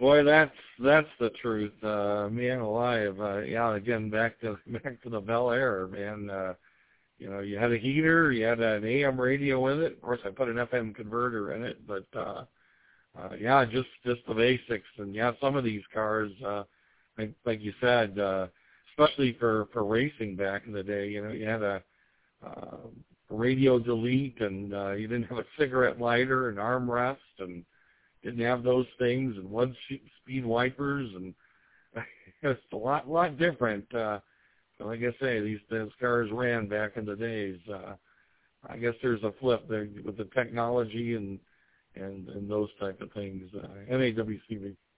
Boy, that's the truth, man alive. Yeah, again, back to the Bel Air, man. You had a heater, you had an AM radio in it. Of course, I put an FM converter in it, but yeah, just the basics. And yeah, some of these cars, like you said, especially for racing back in the day, you had a radio delete, and you didn't have a cigarette lighter and armrest, and didn't have those things, and one-speed wipers, and it's a lot different. Like I say, those cars ran back in the days. I guess there's a flip there with the technology and those type of things. NAWCB.